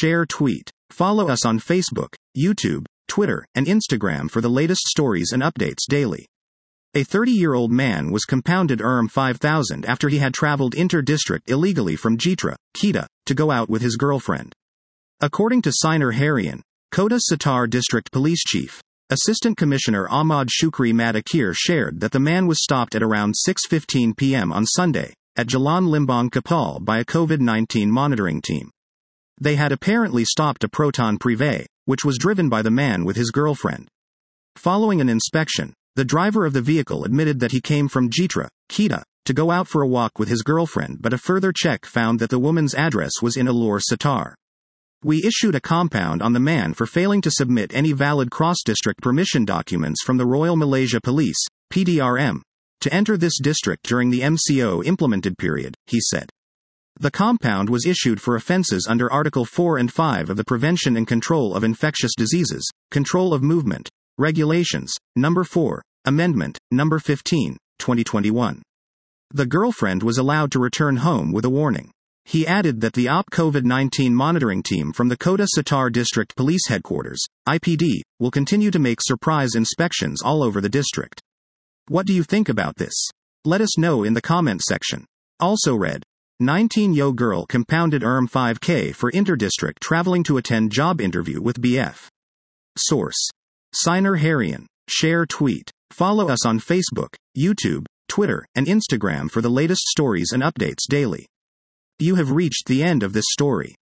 share, tweet. Follow us on Facebook, YouTube, Twitter, and Instagram for the latest stories and updates daily. A 30-year-old man was compounded Erm 5,000 after he had traveled inter-district illegally from Jitra, Kedah, to go out with his girlfriend. According to Sainer Harian, Kota Sitar District Police Chief, Assistant Commissioner Ahmad Shukri Madakir shared that the man was stopped at around 6:15 p.m. on Sunday, at Jalan Limbang Kapal by a COVID-19 monitoring team. They had apparently stopped a Proton Privé, which was driven by the man with his girlfriend. Following an inspection, the driver of the vehicle admitted that he came from Jitra, Kedah, to go out for a walk with his girlfriend, but a further check found that the woman's address was in Alor Sitar. We issued a compound on the man for failing to submit any valid cross-district permission documents from the Royal Malaysia Police, PDRM, to enter this district during the MCO implemented period, he said. The compound was issued for offences under Article 4 and 5 of the Prevention and Control of Infectious Diseases, Control of Movement, Regulations, No. 4, Amendment, No. 15, 2021. The girlfriend was allowed to return home with a warning. He added that the OP COVID-19 monitoring team from the Kota Sitar District Police Headquarters, IPD, will continue to make surprise inspections all over the district. What do you think about this? Let us know in the comment section. Also read, 19-year-old girl compounded Erm 5K for inter-district traveling to attend job interview with BF. Source: Sainer Harian. Share, tweet. Follow us on Facebook, YouTube, Twitter, and Instagram for the latest stories and updates daily. You have reached the end of this story.